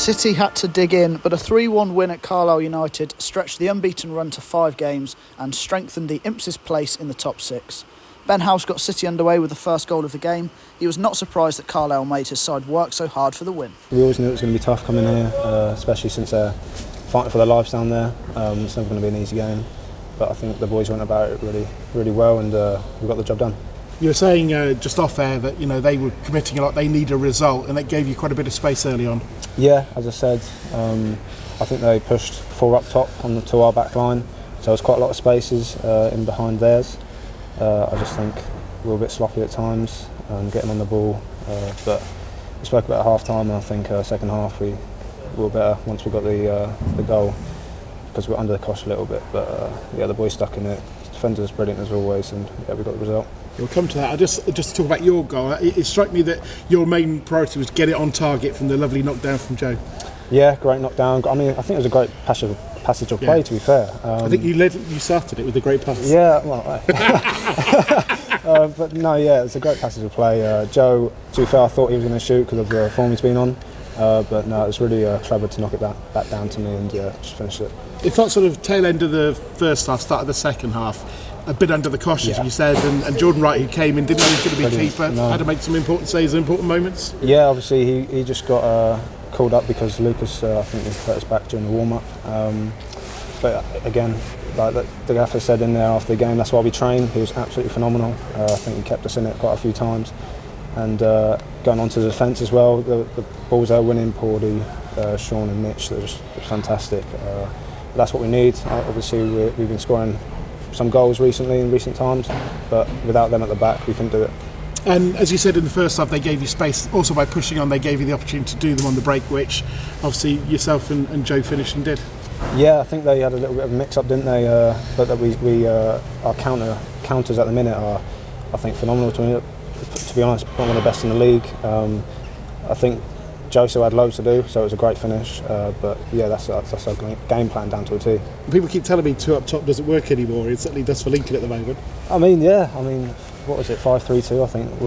City had to dig in, but a 3-1 win at Carlisle United stretched the unbeaten run to 5 games and strengthened the Imps' place in the top 6. Ben House got City underway with the first goal of the game. He was not surprised that Carlisle made his side work so hard for the win. We always knew it was going to be tough coming here, especially since they're fighting for their lives down there. It's never going to be an easy game, but I think the boys went about it really, really well, and we got the job done. You were saying just off air that they were committing a lot. They need a result, and that gave you quite a bit of space early on. Yeah, as I said, I think they pushed 4 up top to our back line, so there was quite a lot of spaces in behind theirs. I just think we were a bit sloppy at times and getting on the ball, but we spoke about half time, and I think second half we were better once we got the goal, because we were under the cosh a little bit, but the boys stuck in it. Defenders was brilliant as always, and we got the result. We'll come to that. I just to talk about your goal. It struck me that your main priority was get it on target from the lovely knockdown from Joe. Yeah, great knockdown. I mean, I think it was a great passage of play. To be fair, I think you started it with a great pass. Yeah, well, but no, yeah, it's a great passage of play. Joe, to be fair, I thought he was going to shoot because of the form he's been on, but no, it was really clever to knock it back down to me and just finish it. It felt sort of tail end of the first half, start of the second half. A bit under the cosh, as you said, and Jordan Wright, who came in, didn't know he was going to be keeper, had to make some important saves and important moments. Yeah, obviously he just got called up because Lucas, I think he hurt his back during the warm-up. But again, like the gaffer said in there after the game, that's why we train. He was absolutely phenomenal. I think he kept us in it quite a few times. And going on to the defence as well, the balls they were winning, Paulie, Sean and Mitch, they're just fantastic. That's what we need. Obviously we've been scoring some goals recently in recent times, but without them at the back we couldn't do it. And as you said in the first half, they gave you space. Also by pushing on, they gave you the opportunity to do them on the break, which obviously yourself and Joe finished and did. Yeah, I think they had a little bit of a mix-up, didn't they? But that our counters at the minute are, I think, phenomenal. To be honest, one of the best in the league. I think Joseph had loads to do, so it was a great finish. But yeah, that's our game plan down to a T. People keep telling me 2 up top doesn't work anymore. It certainly does for Lincoln at the moment. I mean, what was it? 5-3-2. I think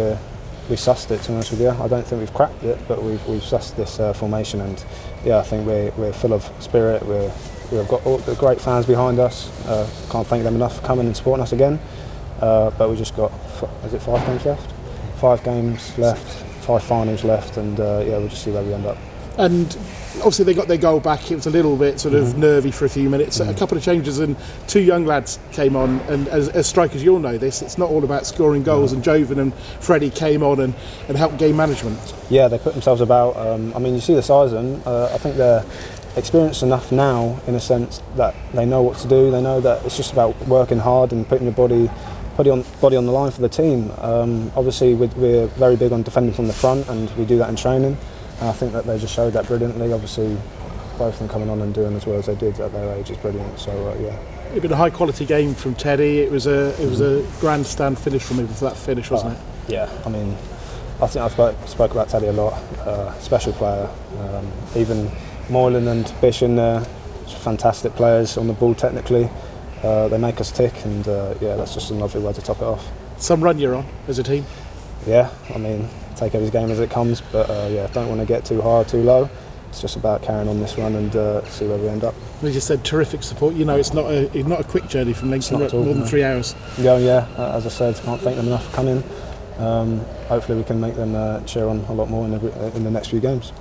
we sussed it. To be honest with you, I don't think we've cracked it, but we've sussed this formation, and yeah, I think we're full of spirit. We've got all the great fans behind us. Can't thank them enough for coming and supporting us again. But we just got 5 games left? 5 games left. 5 finals left, and we'll just see where we end up. And obviously they got their goal back. It was a little bit sort of nervy for a few minutes. A couple of changes, and 2 young lads came on. And as strikers, you'll know this. It's not all about scoring goals. And Jovan and Freddie came on and helped game management. Yeah, they put themselves about. I mean, you see the size of them. I think they're experienced enough now, in a sense, that they know what to do. They know that it's just about working hard and putting your body on the line for the team. Obviously we're very big on defending from the front, and we do that in training, and I think that they just showed that brilliantly. Obviously both of them coming on and doing as well as they did at their age is brilliant. So yeah, it's been a high quality game from Teddy. It was a grandstand finish from him for that finish, wasn't it? Yeah, I mean, I think I spoke about Teddy a lot. Special player. Even Moylan and Bish in there, fantastic players on the ball technically. They make us tick, and that's just a lovely way to top it off. Some run you're on as a team? Yeah, I mean, take every game as it comes, but don't want to get too high or too low. It's just about carrying on this run and see where we end up. As you said, terrific support. It's not a quick journey from Lincoln, more than 3 hours. Yeah, as I said, can't thank them enough for coming. Hopefully we can make them cheer on a lot more in the next few games.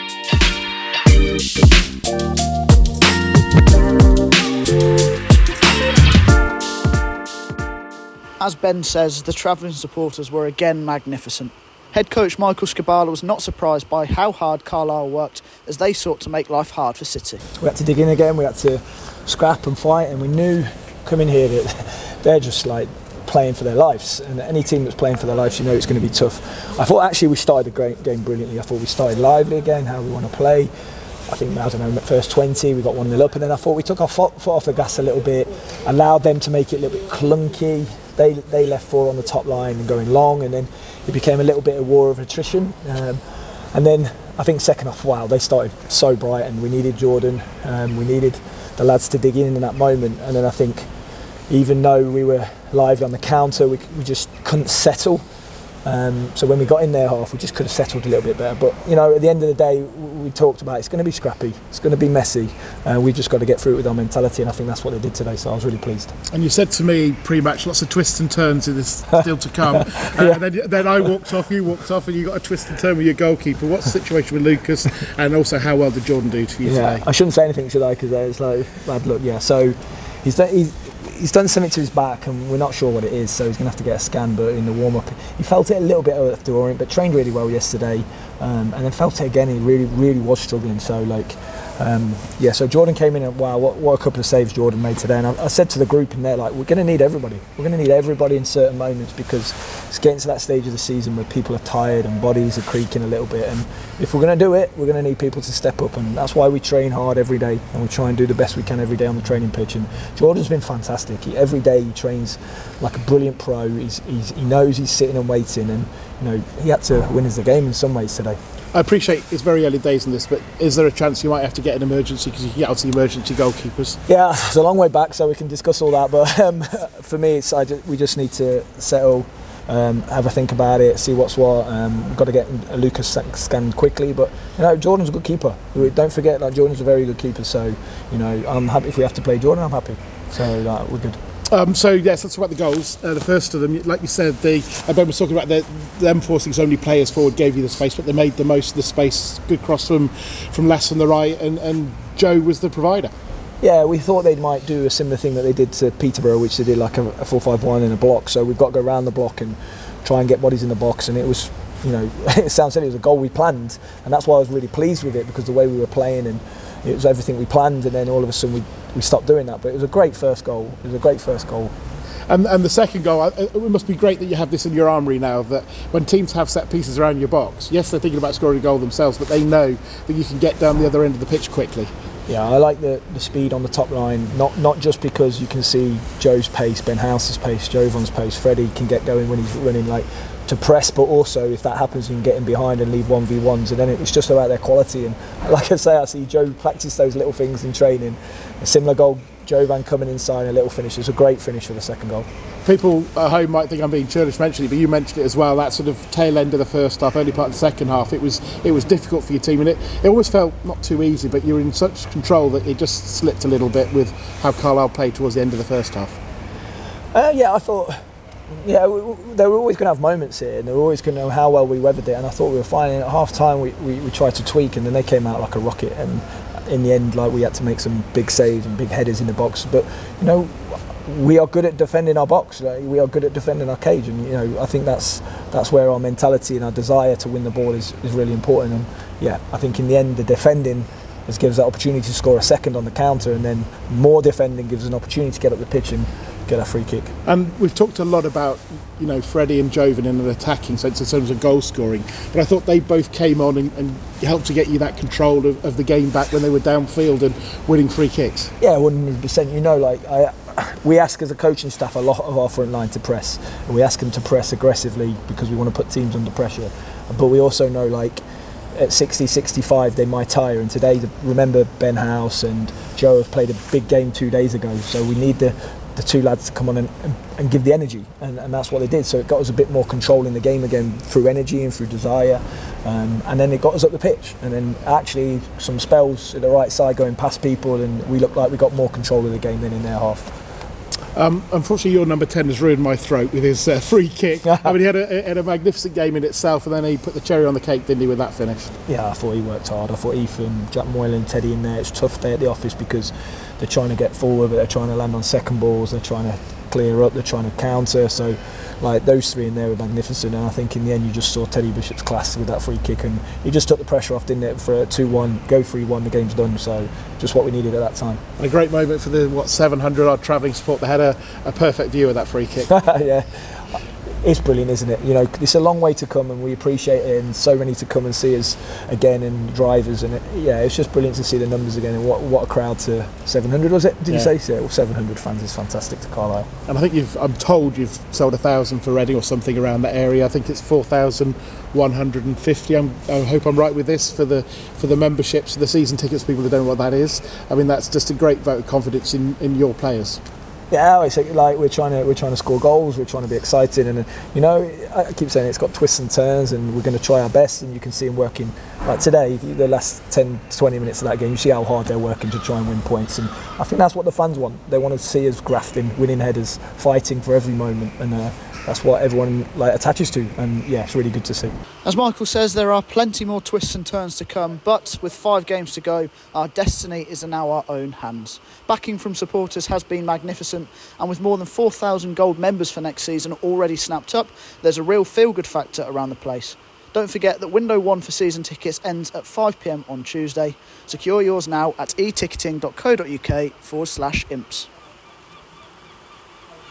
As Ben says, the travelling supporters were again magnificent. Head coach Michael Skibala was not surprised by how hard Carlisle worked as they sought to make life hard for City. We had to dig in again, we had to scrap and fight, and we knew coming here that they're just like playing for their lives, and any team that's playing for their lives, it's going to be tough. I thought actually we started the game brilliantly. I thought we started lively again, how we want to play. I think, first 20, we got 1-0 up, and then I thought we took our foot off the gas a little bit, allowed them to make it a little bit clunky. They left 4 on the top line and going long, and then it became a little bit of war of attrition. And then I think second half, they started so bright, and we needed Jordan, we needed the lads to dig in that moment. And then I think even though we were lively on the counter, we just couldn't settle. So when we got in their half, we just could have settled a little bit better. But at the end of the day, we talked about it's going to be scrappy, it's going to be messy, and we've just got to get through it with our mentality. And I think that's what they did today. So I was really pleased. And you said to me pre-match, lots of twists and turns in this still to come. And then I walked off, you walked off, and you got a twist and turn with your goalkeeper. What's the situation with Lucas, and also how well did Jordan do to you today? I shouldn't say anything, should I? Because it's like bad luck. Yeah. So he's done something to his back, and we're not sure what it is. So he's going to have to get a scan. But in the warm-up, he felt it a little bit during it, but trained really well yesterday, and then felt it again. He really was struggling. So so Jordan came in and wow, what a couple of saves Jordan made today. And I said to the group in there, like, we're going to need everybody. We're going to need everybody in certain moments, because it's getting to that stage of the season where people are tired and bodies are creaking a little bit. And if we're going to do it, we're going to need people to step up. And that's why we train hard every day, and we try and do the best we can every day on the training pitch. And Jordan's been fantastic. Every day he trains like a brilliant pro. He knows he's sitting and waiting, and he had to win us the game in some ways today. I appreciate it's very early days in this, but is there a chance you might have to get an emergency, because you get obviously emergency goalkeepers? Yeah, it's a long way back, so we can discuss all that. But for me, we just need to settle, have a think about it, see what's what. We've got to get Lucas scanned quickly, but Jordan's a good keeper. Don't forget that Jordan's a very good keeper. So I'm happy if we have to play Jordan. I'm happy. So we're good. So yes, let's talk about the goals. The first of them, like you said, Ben was talking about them forcing so many players forward gave you the space, but they made the most of the space. Good cross from Lass on the right, and Joe was the provider. Yeah, we thought they might do a similar thing that they did to Peterborough, which they did like a 4-5-1 in a block. So we've got to go around the block and try and get bodies in the box. And it was, it sounds silly, it was a goal we planned, and that's why I was really pleased with it, because the way we were playing, and it was everything we planned, and then all of a sudden we stopped doing that. But it was a great first goal. And the second goal, it must be great that you have this in your armoury now, that when teams have set pieces around your box, yes, they're thinking about scoring a goal themselves, but they know that you can get down the other end of the pitch quickly. Yeah, I like the speed on the top line, not just because you can see Joe's pace, Ben House's pace, Jovan's pace, Freddie can get going when he's running to press, but also if that happens you can get in behind and leave 1v1s, and then it's just about their quality. And like I say, I see Joe practice those little things in training. A similar goal, Jovan coming inside, a little finish. It's a great finish for the second goal. People at home might think I'm being churlish mentioning it, but you mentioned it as well, that sort of tail end of the first half, early part of the second half, it was difficult for your team, and it always felt not too easy, but you were in such control that it just slipped a little bit with how Carlisle played towards the end of the first half. I thought they were always going to have moments here, and they were always going to know how well we weathered it, and I thought we were fine. And at half time we tried to tweak, and then they came out like a rocket, and in the end we had to make some big saves and big headers in the box. But we are good at defending our box, we are good at defending our cage, and I think that's where our mentality and our desire to win the ball is really important. And I think in the end the defending gives that opportunity to score a second on the counter, and then more defending gives an opportunity to get up the pitch and get a free kick. And we've talked a lot about Freddie and Jovan in an attacking sense in terms of goal scoring, but I thought they both came on and helped to get you that control of the game back when they were downfield and winning free kicks. Yeah, 100%. We ask as a coaching staff a lot of our front line to press, and we ask them to press aggressively because we want to put teams under pressure, but we also know at 60-65 they might tire, and today remember Ben House and Joe have played a big game 2 days ago, so we need the two lads to come on and give the energy, and that's what they did. So it got us a bit more control in the game again through energy and through desire, and then it got us up the pitch, and then actually some spells at the right side going past people, and we looked like we got more control of the game than in their half. Unfortunately, your number 10 has ruined my throat with his free kick. I mean, he had a magnificent game in itself, and then he put the cherry on the cake, didn't he, with that finish? Yeah, I thought he worked hard. I thought Ethan, Jack Moylan, Teddy in there. It's a tough day at the office because they're trying to get forward, but they're trying to land on second balls, they're trying to clear up, they're trying to counter. So those three in there were magnificent, and I think in the end you just saw Teddy Bishop's class with that free kick, and he just took the pressure off, didn't it, for a 2-1, go 3-1, the game's done. So just what we needed at that time. A great moment for the 700 odd travelling support. They had a perfect view of that free kick. Yeah, it's brilliant, isn't it? It's a long way to come, and we appreciate it, and so many to come and see us again, and drivers, and it's just brilliant to see the numbers again, and what a crowd to 700 was it? Did you say? Yeah, well, 700 fans is fantastic to Carlisle. And I think I'm told you've sold 1,000 for Reading or something around that area. I think it's 4,150. I hope I'm right with this for the memberships, the season tickets. People who don't know what that is. I mean, that's just a great vote of confidence in your players. Yeah, it's like we're trying to score goals. We're trying to be exciting, and I keep saying it's got twists and turns, and we're going to try our best. And you can see them working. Like today, the last 10-20 minutes of that game, you see how hard they're working to try and win points. And I think that's what the fans want. They want to see us grafting, winning headers, fighting for every moment, and that's what everyone attaches to. And yeah, it's really good to see. As Michael says, there are plenty more twists and turns to come, but with 5 games to go, our destiny is now our own hands. Backing from supporters has been magnificent, and with more than 4,000 gold members for next season already snapped up, there's a real feel-good factor around the place. Don't forget that window 1 for season tickets ends at 5 p.m. on Tuesday. Secure yours now at eticketing.co.uk/imps.